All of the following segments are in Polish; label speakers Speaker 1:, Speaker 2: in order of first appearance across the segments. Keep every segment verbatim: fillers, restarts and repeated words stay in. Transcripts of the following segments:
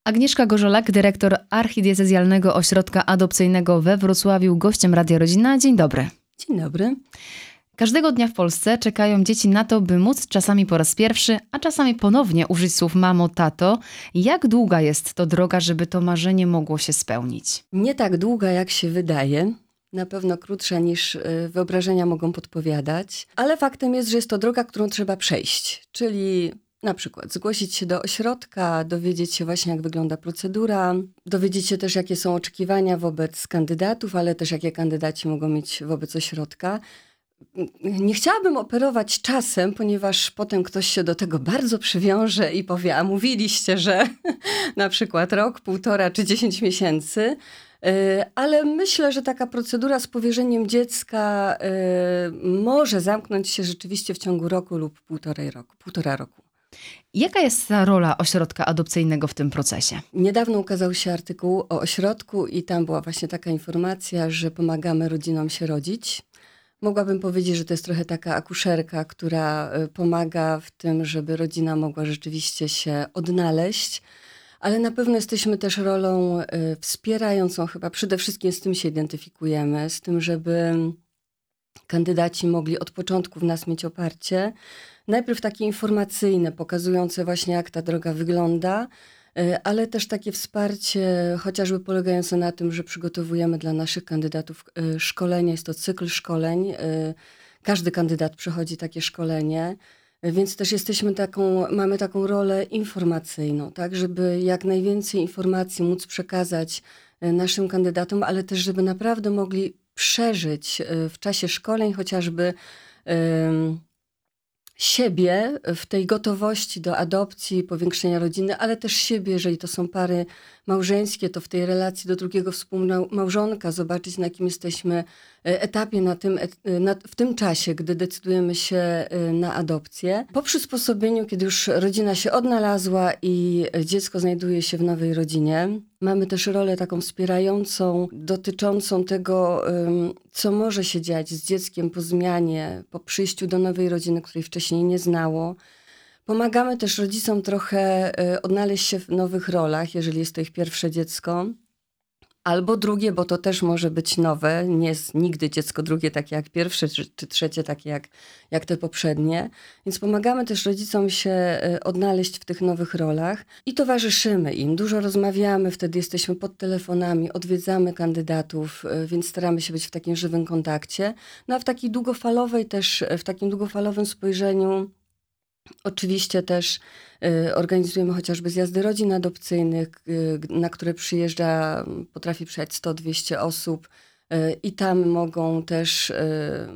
Speaker 1: Agnieszka Gorzolak, dyrektor Archidiecezjalnego Ośrodka Adopcyjnego we Wrocławiu, gościem Radia Rodzina. Dzień dobry.
Speaker 2: Dzień dobry.
Speaker 1: Każdego dnia w Polsce czekają dzieci na to, by móc czasami po raz pierwszy, a czasami ponownie użyć słów mamo, tato. Jak długa jest to droga, żeby to marzenie mogło się spełnić?
Speaker 2: Nie tak długa, jak się wydaje. Na pewno krótsza niż wyobrażenia mogą podpowiadać. Ale faktem jest, że jest to droga, którą trzeba przejść. Czyli na przykład zgłosić się do ośrodka, dowiedzieć się właśnie, jak wygląda procedura, dowiedzieć się też, jakie są oczekiwania wobec kandydatów, ale też jakie kandydaci mogą mieć wobec ośrodka. Nie chciałabym operować czasem, ponieważ potem ktoś się do tego bardzo przywiąże i powie, a mówiliście, że na przykład rok, półtora czy dziesięć miesięcy. Ale myślę, że taka procedura z powierzeniem dziecka może zamknąć się rzeczywiście w ciągu roku lub półtorej roku, półtora roku.
Speaker 1: Jaka jest ta rola ośrodka adopcyjnego w tym procesie?
Speaker 2: Niedawno ukazał się artykuł o ośrodku i tam była właśnie taka informacja, że pomagamy rodzinom się rodzić. Mogłabym powiedzieć, że to jest trochę taka akuszerka, która pomaga w tym, żeby rodzina mogła rzeczywiście się odnaleźć, ale na pewno jesteśmy też rolą wspierającą, chyba przede wszystkim z tym się identyfikujemy, z tym, żeby kandydaci mogli od początku w nas mieć oparcie. Najpierw takie informacyjne, pokazujące właśnie, jak ta droga wygląda, ale też takie wsparcie, chociażby polegające na tym, że przygotowujemy dla naszych kandydatów szkolenie. Jest to cykl szkoleń. Każdy kandydat przechodzi takie szkolenie, więc też jesteśmy taką, mamy taką rolę informacyjną, tak, żeby jak najwięcej informacji móc przekazać naszym kandydatom, ale też, żeby naprawdę mogli przeżyć w czasie szkoleń chociażby siebie w tej gotowości do adopcji, powiększenia rodziny, ale też siebie, jeżeli to są pary małżeńskie, to w tej relacji do drugiego współmałżonka zobaczyć, na jakim jesteśmy etapie na tym, na, w tym czasie, gdy decydujemy się na adopcję. Po przysposobieniu, kiedy już rodzina się odnalazła i dziecko znajduje się w nowej rodzinie, mamy też rolę taką wspierającą, dotyczącą tego, co może się dziać z dzieckiem po zmianie, po przyjściu do nowej rodziny, której wcześniej nie znało. Pomagamy też rodzicom trochę odnaleźć się w nowych rolach, jeżeli jest to ich pierwsze dziecko. Albo drugie, bo to też może być nowe. Nie jest nigdy dziecko drugie takie jak pierwsze, czy, czy trzecie takie jak, jak te poprzednie. Więc pomagamy też rodzicom się odnaleźć w tych nowych rolach i towarzyszymy im. Dużo rozmawiamy, wtedy jesteśmy pod telefonami, odwiedzamy kandydatów, więc staramy się być w takim żywym kontakcie. No a w takiej długofalowej też, w takim długofalowym spojrzeniu oczywiście też y, organizujemy chociażby zjazdy rodzin adopcyjnych, y, na które przyjeżdża, potrafi przyjechać sto dwieście osób y, i tam mogą też y,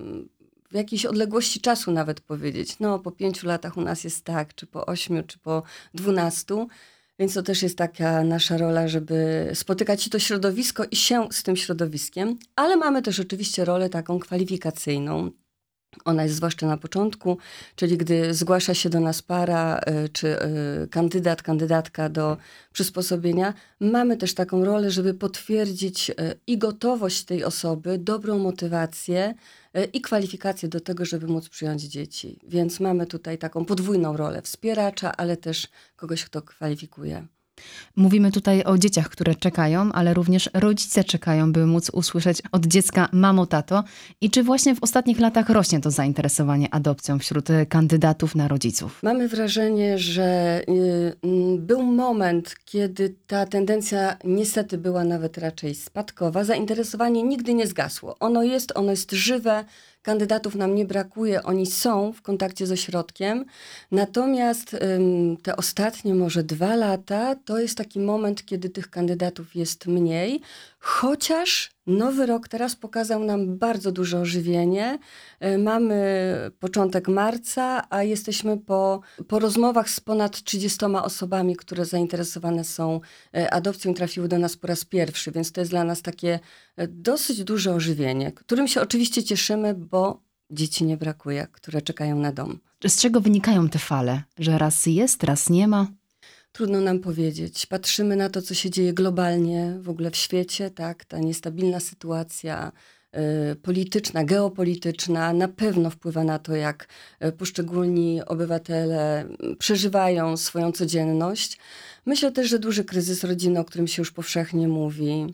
Speaker 2: w jakiejś odległości czasu nawet powiedzieć, no po pięciu latach u nas jest tak, czy po ośmiu, czy po dwunastu. Więc to też jest taka nasza rola, żeby spotykać się to środowisko i się z tym środowiskiem, ale mamy też oczywiście rolę taką kwalifikacyjną. Ona jest zwłaszcza na początku, czyli gdy zgłasza się do nas para czy kandydat, kandydatka do przysposobienia, mamy też taką rolę, żeby potwierdzić i gotowość tej osoby, dobrą motywację i kwalifikację do tego, żeby móc przyjąć dzieci. Więc mamy tutaj taką podwójną rolę wspieracza, ale też kogoś, kto kwalifikuje.
Speaker 1: Mówimy tutaj o dzieciach, które czekają, ale również rodzice czekają, by móc usłyszeć od dziecka mamo, tato. I czy właśnie w ostatnich latach rośnie to zainteresowanie adopcją wśród kandydatów na rodziców?
Speaker 2: Mamy wrażenie, że y, był moment, kiedy ta tendencja niestety była nawet raczej spadkowa. Zainteresowanie nigdy nie zgasło. Ono jest, ono jest żywe. Kandydatów nam nie brakuje, oni są w kontakcie z ośrodkiem, natomiast ym, te ostatnie może dwa lata to jest taki moment, kiedy tych kandydatów jest mniej, chociaż nowy rok teraz pokazał nam bardzo duże ożywienie. Y, mamy początek marca, a jesteśmy po, po rozmowach z ponad trzydziestoma osobami, które zainteresowane są y, adopcją i trafiły do nas po raz pierwszy, więc to jest dla nas takie y, dosyć duże ożywienie, którym się oczywiście cieszymy, bo dzieci nie brakuje, które czekają na dom.
Speaker 1: Z czego wynikają te fale? Że raz jest, raz nie ma?
Speaker 2: Trudno nam powiedzieć. Patrzymy na to, co się dzieje globalnie w ogóle w świecie, tak? Ta niestabilna sytuacja y, polityczna, geopolityczna na pewno wpływa na to, jak poszczególni obywatele przeżywają swoją codzienność. Myślę też, że duży kryzys rodziny, o którym się już powszechnie mówi.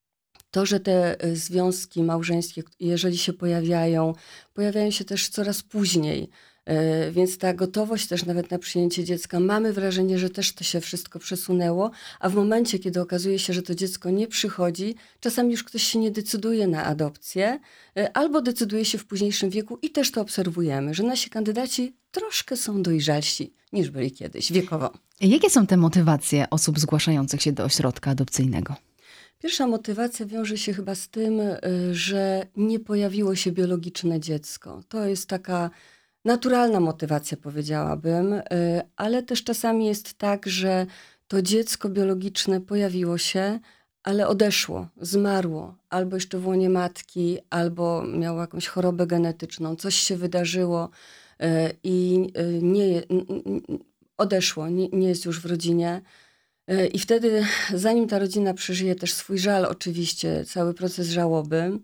Speaker 2: To, że te y, związki małżeńskie, jeżeli się pojawiają, pojawiają się też coraz później. Y, Więc ta gotowość też nawet na przyjęcie dziecka, mamy wrażenie, że też to się wszystko przesunęło, a w momencie, kiedy okazuje się, że to dziecko nie przychodzi, czasami już ktoś się nie decyduje na adopcję, y, albo decyduje się w późniejszym wieku i też to obserwujemy, że nasi kandydaci troszkę są dojrzalsi niż byli kiedyś wiekowo.
Speaker 1: Jakie są te motywacje osób zgłaszających się do ośrodka adopcyjnego?
Speaker 2: Pierwsza motywacja wiąże się chyba z tym, y, że nie pojawiło się biologiczne dziecko. To jest taka naturalna motywacja, powiedziałabym, y, ale też czasami jest tak, że to dziecko biologiczne pojawiło się, ale odeszło, zmarło, albo jeszcze w łonie matki, albo miało jakąś chorobę genetyczną, coś się wydarzyło y, i y, nie, je- n- n- n- odeszło, nie, nie jest już w rodzinie. Y, I wtedy, zanim ta rodzina przeżyje też swój żal, oczywiście, cały proces żałoby,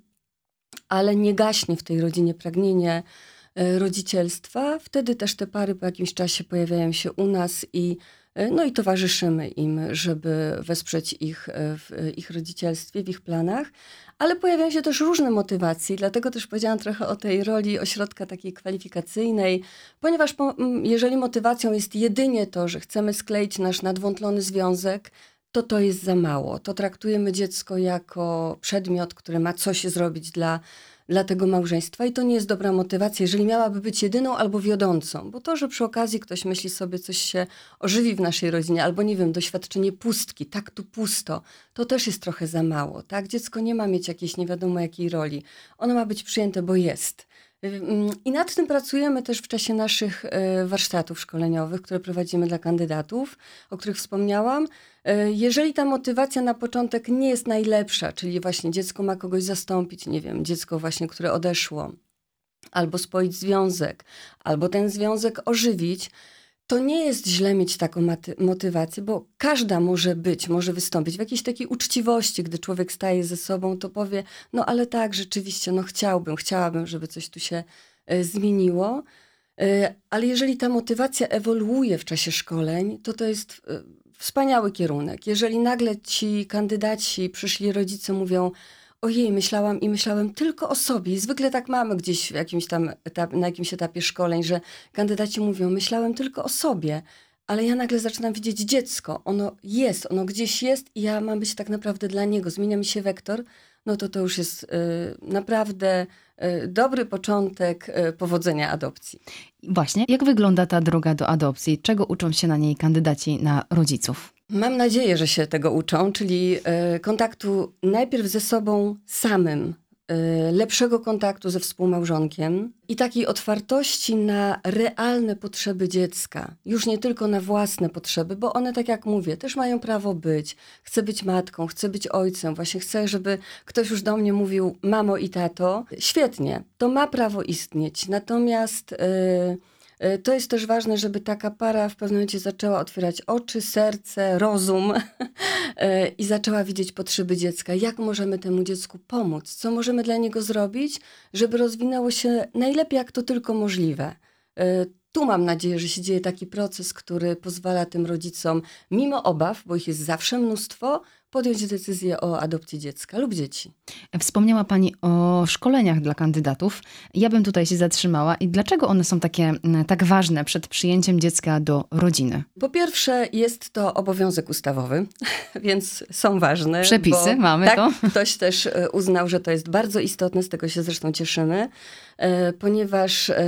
Speaker 2: ale nie gaśnie w tej rodzinie pragnienie e, rodzicielstwa. Wtedy też te pary po jakimś czasie pojawiają się u nas i, e, no i towarzyszymy im, żeby wesprzeć ich e, w e, ich rodzicielstwie, w ich planach. Ale pojawiają się też różne motywacje, dlatego też powiedziałam trochę o tej roli ośrodka takiej kwalifikacyjnej, ponieważ po, m, jeżeli motywacją jest jedynie to, że chcemy skleić nasz nadwątlony związek, to to jest za mało. To traktujemy dziecko jako przedmiot, który ma coś zrobić dla, dla tego małżeństwa i to nie jest dobra motywacja, jeżeli miałaby być jedyną albo wiodącą. Bo to, że przy okazji ktoś myśli sobie, coś się ożywi w naszej rodzinie, albo nie wiem, doświadczenie pustki, tak tu pusto, to też jest trochę za mało. Tak? Dziecko nie ma mieć jakiejś nie wiadomo jakiej roli. Ono ma być przyjęte, bo jest. Ym, I nad tym pracujemy też w czasie naszych e, warsztatów szkoleniowych, które prowadzimy dla kandydatów, o których wspomniałam. E, Jeżeli ta motywacja na początek nie jest najlepsza, czyli właśnie dziecko ma kogoś zastąpić, nie wiem, dziecko właśnie, które odeszło, albo spoić związek, albo ten związek ożywić, to nie jest źle mieć taką maty- motywację, bo każda może być, może wystąpić w jakiejś takiej uczciwości, gdy człowiek staje ze sobą, to powie, no ale tak, rzeczywiście, no chciałbym, chciałabym, żeby coś tu się e, zmieniło. E, Ale jeżeli ta motywacja ewoluuje w czasie szkoleń, to to jest e, wspaniały kierunek. Jeżeli nagle ci kandydaci, przyszli rodzice mówią, ojej, myślałam i myślałem tylko o sobie. I zwykle tak mamy gdzieś w jakimś tam etap, na jakimś etapie szkoleń, że kandydaci mówią, myślałem tylko o sobie, ale ja nagle zaczynam widzieć dziecko. Ono jest, ono gdzieś jest i ja mam być tak naprawdę dla niego. Zmienia mi się wektor. No to to już jest y, naprawdę y, dobry początek y, powodzenia adopcji.
Speaker 1: Właśnie, jak wygląda ta droga do adopcji? Czego uczą się na niej kandydaci na rodziców?
Speaker 2: Mam nadzieję, że się tego uczą, czyli e, kontaktu najpierw ze sobą samym, e, lepszego kontaktu ze współmałżonkiem i takiej otwartości na realne potrzeby dziecka. Już nie tylko na własne potrzeby, bo one, tak jak mówię, też mają prawo być. Chcę być matką, chcę być ojcem, właśnie chcę, żeby ktoś już do mnie mówił mamo i tato. Świetnie, to ma prawo istnieć. Natomiast e, E, To jest też ważne, żeby taka para w pewnym momencie zaczęła otwierać oczy, serce, rozum e, i zaczęła widzieć potrzeby dziecka. Jak możemy temu dziecku pomóc? Co możemy dla niego zrobić, żeby rozwinęło się najlepiej, jak to tylko możliwe. E, Tu mam nadzieję, że się dzieje taki proces, który pozwala tym rodzicom, mimo obaw, bo ich jest zawsze mnóstwo, podjąć decyzję o adopcji dziecka lub dzieci.
Speaker 1: Wspomniała Pani o szkoleniach dla kandydatów. Ja bym tutaj się zatrzymała. I dlaczego one są takie mm, tak ważne przed przyjęciem dziecka do rodziny?
Speaker 2: Po pierwsze, jest to obowiązek ustawowy, więc są ważne.
Speaker 1: Przepisy,
Speaker 2: bo
Speaker 1: mamy
Speaker 2: tak,
Speaker 1: to.
Speaker 2: Ktoś też e, uznał, że to jest bardzo istotne, z tego się zresztą cieszymy, e, ponieważ e,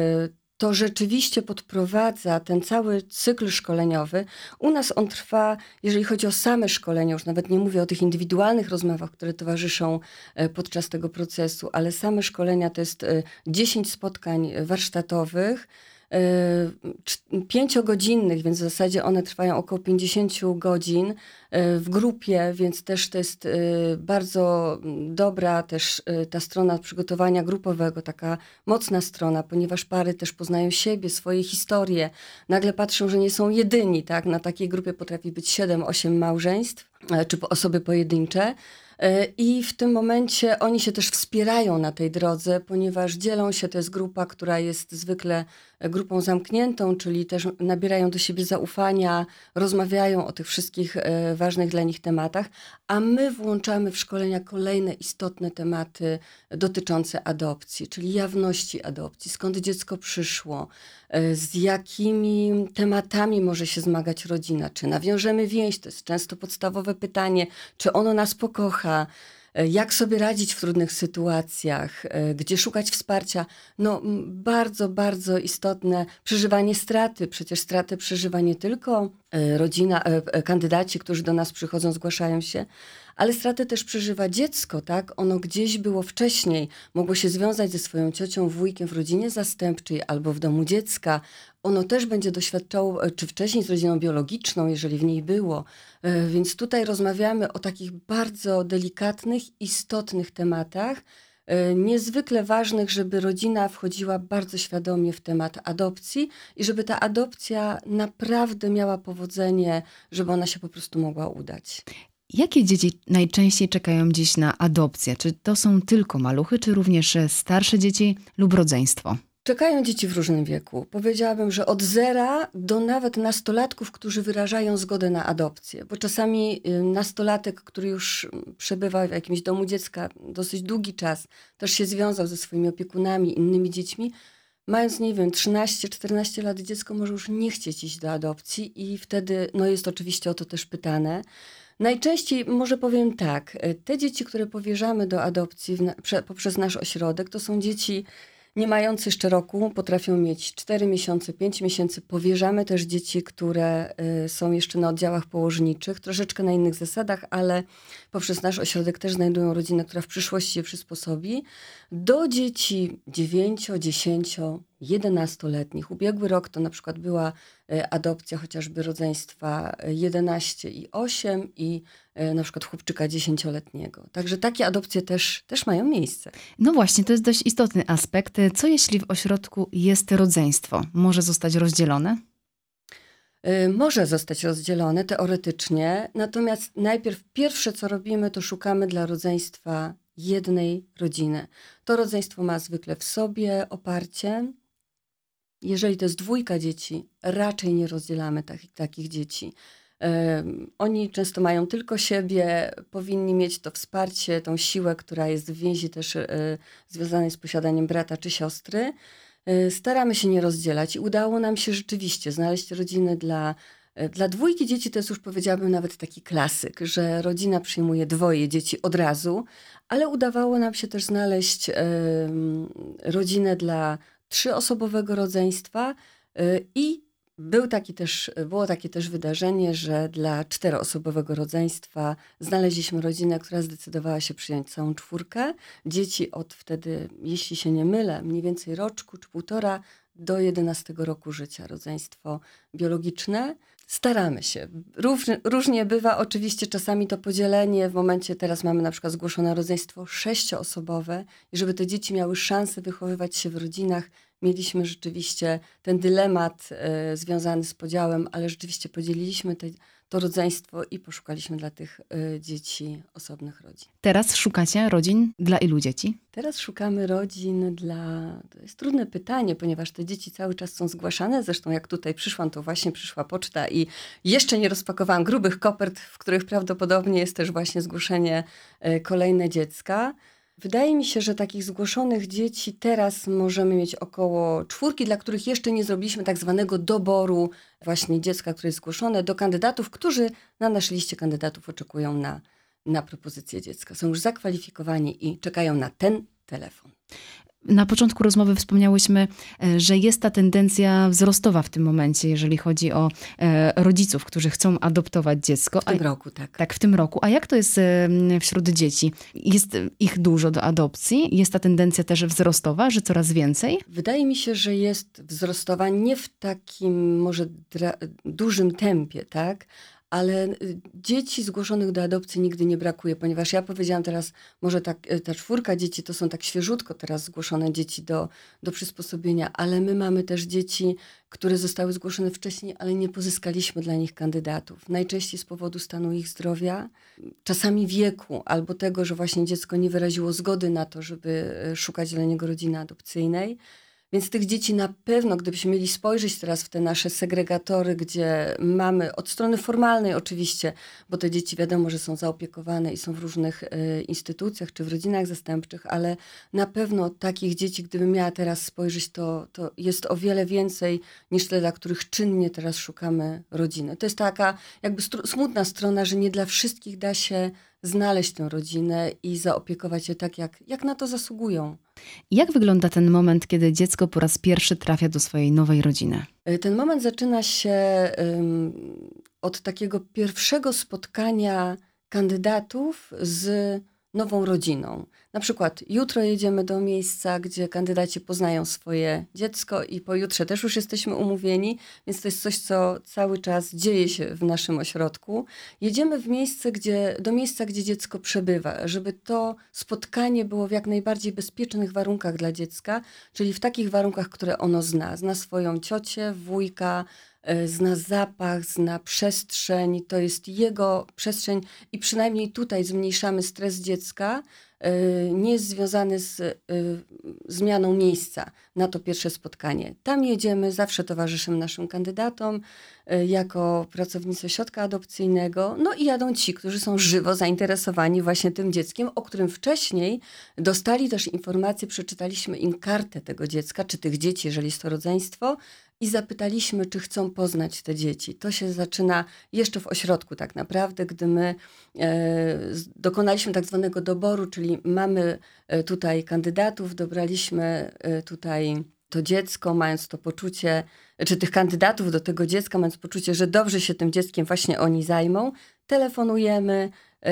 Speaker 2: to rzeczywiście podprowadza ten cały cykl szkoleniowy. U nas on trwa, jeżeli chodzi o same szkolenia, już nawet nie mówię o tych indywidualnych rozmowach, które towarzyszą e, podczas tego procesu, ale same szkolenia to jest e, dziesięć spotkań warsztatowych, e, cz- pięciogodzinnych, więc w zasadzie one trwają około pięćdziesiąt godzin e, w grupie, więc też to jest e, bardzo mm, dobra też e, ta strona przygotowania grupowego, taka mocna strona, ponieważ pary też poznają siebie, swoje historie, nagle patrzą, że nie są jedyni, tak? Na takiej grupie potrafi być siedem, osiem małżeństw, e, czy po- osoby pojedyncze. I w tym momencie oni się też wspierają na tej drodze, ponieważ dzielą się, to jest grupa, która jest zwykle grupą zamkniętą, czyli też nabierają do siebie zaufania, rozmawiają o tych wszystkich ważnych dla nich tematach, a my włączamy w szkolenia kolejne istotne tematy dotyczące adopcji, czyli jawności adopcji, skąd dziecko przyszło, z jakimi tematami może się zmagać rodzina, czy nawiążemy więź, to jest często podstawowe pytanie, czy ono nas pokocha, jak sobie radzić w trudnych sytuacjach, gdzie szukać wsparcia. No bardzo, bardzo istotne przeżywanie straty. Przecież stratę przeżywa nie tylko rodzina, kandydaci, którzy do nas przychodzą, zgłaszają się, ale stratę też przeżywa dziecko, tak? Ono gdzieś było wcześniej, mogło się związać ze swoją ciocią, wujkiem w rodzinie zastępczej albo w domu dziecka. Ono też będzie doświadczało, czy wcześniej z rodziną biologiczną, jeżeli w niej było. Więc tutaj rozmawiamy o takich bardzo delikatnych, istotnych tematach, niezwykle ważnych, żeby rodzina wchodziła bardzo świadomie w temat adopcji i żeby ta adopcja naprawdę miała powodzenie, żeby ona się po prostu mogła udać.
Speaker 1: Jakie dzieci najczęściej czekają dziś na adopcję? Czy to są tylko maluchy, czy również starsze dzieci lub rodzeństwo?
Speaker 2: Czekają dzieci w różnym wieku. Powiedziałabym, że od zera do nawet nastolatków, którzy wyrażają zgodę na adopcję. Bo czasami nastolatek, który już przebywa w jakimś domu dziecka dosyć długi czas, też się związał ze swoimi opiekunami, innymi dziećmi, mając, nie wiem, trzynaście czternaście lat, dziecko może już nie chcieć iść do adopcji i wtedy no jest oczywiście o to też pytane. Najczęściej, może powiem tak, te dzieci, które powierzamy do adopcji w, prze, poprzez nasz ośrodek, to są dzieci nie mające jeszcze roku, potrafią mieć cztery miesiące, pięć miesięcy. Powierzamy też dzieci, które y, są jeszcze na oddziałach położniczych, troszeczkę na innych zasadach, ale poprzez nasz ośrodek też znajdują rodzinę, która w przyszłości się przysposobi. Do dzieci dziewięcio, dziesięcio, jedenastoletnich. Ubiegły rok to na przykład była y, adopcja chociażby rodzeństwa jedenaście i osiem i y, na przykład chłopczyka dziesięcioletniego. Także takie adopcje też, też mają miejsce.
Speaker 1: No właśnie, to jest dość istotny aspekt. Co jeśli w ośrodku jest rodzeństwo? Może zostać rozdzielone?
Speaker 2: Y, może zostać rozdzielone teoretycznie, natomiast najpierw pierwsze co robimy, to szukamy dla rodzeństwa jednej rodziny. To rodzeństwo ma zwykle w sobie oparcie. Jeżeli to jest dwójka dzieci, raczej nie rozdzielamy tak, takich dzieci. Um, oni często mają tylko siebie, powinni mieć to wsparcie, tą siłę, która jest w więzi też y, związanej z posiadaniem brata czy siostry. Y, staramy się nie rozdzielać i udało nam się rzeczywiście znaleźć rodziny dla, y, dla dwójki dzieci. To jest już, powiedziałabym, nawet taki klasyk, że rodzina przyjmuje dwoje dzieci od razu, ale udawało nam się też znaleźć y, rodzinę dla trzyosobowego rodzeństwa y, i Był taki też, było takie też wydarzenie, że dla czteroosobowego rodzeństwa znaleźliśmy rodzinę, która zdecydowała się przyjąć całą czwórkę. Dzieci od wtedy, jeśli się nie mylę, mniej więcej roczku czy półtora do jedenastego roku życia, rodzeństwo biologiczne. Staramy się. Różnie, różnie bywa, oczywiście czasami to podzielenie, w momencie teraz mamy na przykład zgłoszone rodzeństwo sześcioosobowe i żeby te dzieci miały szansę wychowywać się w rodzinach, mieliśmy rzeczywiście ten dylemat y, związany z podziałem, ale rzeczywiście podzieliliśmy te, to rodzeństwo i poszukaliśmy dla tych y, dzieci osobnych rodzin.
Speaker 1: Teraz szukacie rodzin dla ilu dzieci?
Speaker 2: Teraz szukamy rodzin dla... To jest trudne pytanie, ponieważ te dzieci cały czas są zgłaszane. Zresztą jak tutaj przyszłam, to właśnie przyszła poczta i jeszcze nie rozpakowałam grubych kopert, w których prawdopodobnie jest też właśnie zgłoszenie y, kolejne dziecka. Wydaje mi się, że takich zgłoszonych dzieci teraz możemy mieć około czwórki, dla których jeszcze nie zrobiliśmy tak zwanego doboru właśnie dziecka, które jest zgłoszone do kandydatów, którzy na naszej liście kandydatów oczekują na, na propozycję dziecka. Są już zakwalifikowani i czekają na ten telefon.
Speaker 1: Na początku rozmowy wspomniałyśmy, że jest ta tendencja wzrostowa w tym momencie, jeżeli chodzi o rodziców, którzy chcą adoptować dziecko.
Speaker 2: W tym roku, tak.
Speaker 1: Tak, w tym roku. A jak to jest wśród dzieci? Jest ich dużo do adopcji? Jest ta tendencja też wzrostowa, że coraz więcej?
Speaker 2: Wydaje mi się, że jest wzrostowa nie w takim może dra- dużym tempie, tak? ale y, dzieci zgłoszonych do adopcji nigdy nie brakuje, ponieważ ja powiedziałam teraz, może tak, y, ta czwórka dzieci to są tak świeżutko teraz zgłoszone dzieci do, do przysposobienia, ale my mamy też dzieci, które zostały zgłoszone wcześniej, ale nie pozyskaliśmy dla nich kandydatów. Najczęściej z powodu stanu ich zdrowia, czasami wieku, albo tego, że właśnie dziecko nie wyraziło zgody na to, żeby y, szukać dla niego rodziny adopcyjnej. Więc tych dzieci na pewno, gdybyśmy mieli spojrzeć teraz w te nasze segregatory, gdzie mamy od strony formalnej oczywiście, bo te dzieci wiadomo, że są zaopiekowane i są w różnych e, instytucjach czy w rodzinach zastępczych, ale na pewno takich dzieci, gdybym miała teraz spojrzeć, to, to jest o wiele więcej niż te, dla których czynnie teraz szukamy rodziny. To jest taka jakby stru- smutna strona, że nie dla wszystkich da się znaleźć tę rodzinę i zaopiekować się tak, jak, jak na to zasługują.
Speaker 1: Jak wygląda ten moment, kiedy dziecko po raz pierwszy trafia do swojej nowej rodziny?
Speaker 2: Ten moment zaczyna się um, od takiego pierwszego spotkania kandydatów z nową rodziną. Na przykład jutro jedziemy do miejsca, gdzie kandydaci poznają swoje dziecko i pojutrze też już jesteśmy umówieni, więc to jest coś, co cały czas dzieje się w naszym ośrodku. Jedziemy w miejsce, gdzie, do miejsca, gdzie dziecko przebywa, żeby to spotkanie było w jak najbardziej bezpiecznych warunkach dla dziecka, czyli w takich warunkach, które ono zna. Zna swoją ciocię, wujka, zna zapach, zna przestrzeń, to jest jego przestrzeń i przynajmniej tutaj zmniejszamy stres dziecka, nie jest związany z zmianą miejsca na to pierwsze spotkanie. Tam jedziemy, zawsze towarzyszymy naszym kandydatom jako pracownicy ośrodka adopcyjnego, no i jadą ci, którzy są żywo zainteresowani właśnie tym dzieckiem, o którym wcześniej dostali też informację, przeczytaliśmy im kartę tego dziecka, czy tych dzieci, jeżeli jest to rodzeństwo, i zapytaliśmy, czy chcą poznać te dzieci. To się zaczyna jeszcze w ośrodku tak naprawdę, gdy my e, dokonaliśmy tak zwanego doboru, czyli mamy e, tutaj kandydatów, dobraliśmy e, tutaj to dziecko, mając to poczucie, czy tych kandydatów do tego dziecka, mając poczucie, że dobrze się tym dzieckiem właśnie oni zajmą, telefonujemy,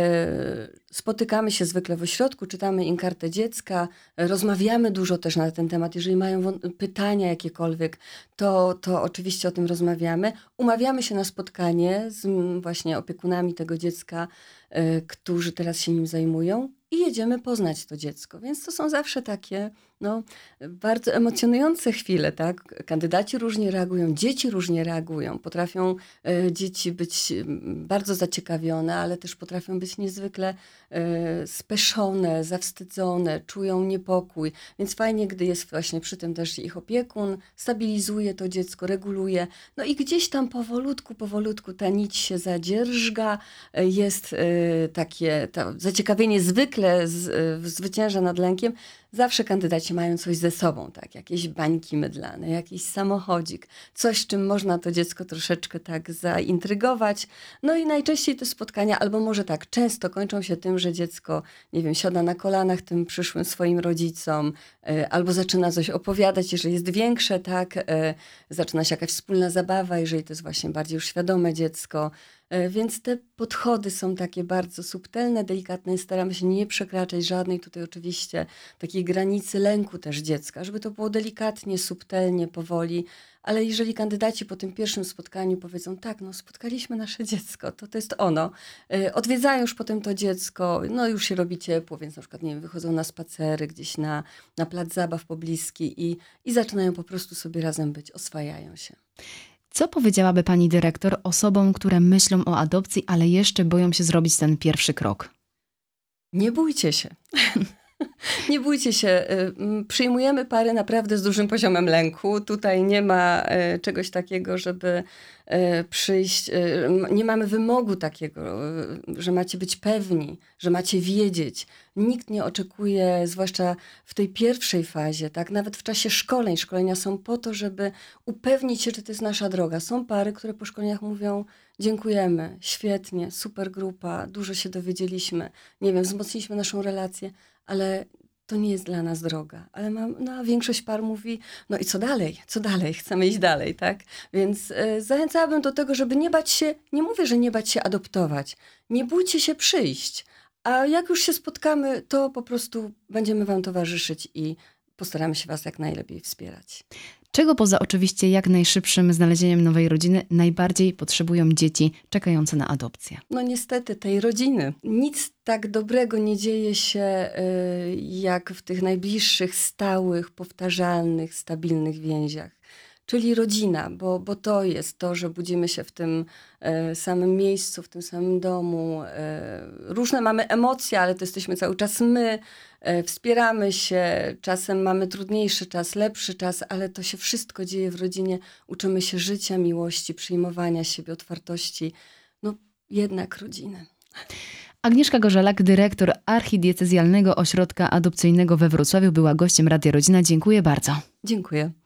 Speaker 2: spotykamy się zwykle w ośrodku, czytamy im kartę dziecka, rozmawiamy dużo też na ten temat. Jeżeli mają pytania jakiekolwiek, to, to oczywiście o tym rozmawiamy. Umawiamy się na spotkanie z właśnie opiekunami tego dziecka, którzy teraz się nim zajmują i jedziemy poznać to dziecko. Więc to są zawsze takie no, bardzo emocjonujące chwile, tak? Kandydaci różnie reagują, dzieci różnie reagują. Potrafią e, dzieci być bardzo zaciekawione, ale też potrafią być niezwykle e, speszone, zawstydzone, czują niepokój. Więc fajnie, gdy jest właśnie przy tym też ich opiekun, stabilizuje to dziecko, reguluje. No i gdzieś tam powolutku, powolutku ta nić się zadzierżga, e, jest e, takie to zaciekawienie zwykle z, e, zwycięża nad lękiem. Zawsze kandydaci mają coś ze sobą, tak, jakieś bańki mydlane, jakiś samochodzik, coś, czym można to dziecko troszeczkę tak zaintrygować. No i najczęściej te spotkania, albo może tak, często kończą się tym, że dziecko, nie wiem, siada na kolanach tym przyszłym swoim rodzicom, y, albo zaczyna coś opowiadać, jeżeli jest większe, tak, y, zaczyna się jakaś wspólna zabawa, jeżeli to jest właśnie bardziej już świadome dziecko. Więc te podchody są takie bardzo subtelne, delikatne. Staramy się nie przekraczać żadnej tutaj oczywiście takiej granicy lęku też dziecka, żeby to było delikatnie, subtelnie, powoli. Ale jeżeli kandydaci po tym pierwszym spotkaniu powiedzą, tak, no spotkaliśmy nasze dziecko, to to jest ono. Odwiedzają już potem to dziecko, no już się robi ciepło, więc na przykład, nie wiem, wychodzą na spacery gdzieś na, na plac zabaw pobliski i, i zaczynają po prostu sobie razem być, oswajają się.
Speaker 1: Co powiedziałaby pani dyrektor osobom, które myślą o adopcji, ale jeszcze boją się zrobić ten pierwszy krok?
Speaker 2: Nie bójcie się. Nie bójcie się. Przyjmujemy pary naprawdę z dużym poziomem lęku. Tutaj nie ma czegoś takiego, żeby przyjść. Nie mamy wymogu takiego, że macie być pewni, że macie wiedzieć. Nikt nie oczekuje, zwłaszcza w tej pierwszej fazie, tak, nawet w czasie szkoleń. Szkolenia są po to, żeby upewnić się, czy to jest nasza droga. Są pary, które po szkoleniach mówią, dziękujemy, świetnie, super grupa, dużo się dowiedzieliśmy, nie wiem, wzmocniliśmy naszą relację, ale to nie jest dla nas droga. Ale mam, no, a większość par mówi, no i co dalej? Co dalej? Chcemy iść dalej, tak? Więc y, zachęcałabym do tego, żeby nie bać się, nie mówię, że nie bać się adoptować. Nie bójcie się przyjść. A jak już się spotkamy, to po prostu będziemy wam towarzyszyć i postaramy się was jak najlepiej wspierać.
Speaker 1: Czego poza oczywiście jak najszybszym znalezieniem nowej rodziny najbardziej potrzebują dzieci czekające na adopcję?
Speaker 2: No niestety tej rodziny. Nic tak dobrego nie dzieje się y, jak w tych najbliższych, stałych, powtarzalnych, stabilnych więziach. Czyli rodzina, bo, bo to jest to, że budzimy się w tym e, samym miejscu, w tym samym domu. E, różne mamy emocje, ale to jesteśmy cały czas my. E, wspieramy się, czasem mamy trudniejszy czas, lepszy czas, ale to się wszystko dzieje w rodzinie. Uczymy się życia, miłości, przyjmowania siebie, otwartości. No jednak rodziny.
Speaker 1: Agnieszka Gorzelak, dyrektor Archidiecezjalnego Ośrodka Adopcyjnego we Wrocławiu, była gościem Radia Rodzina. Dziękuję bardzo.
Speaker 2: Dziękuję.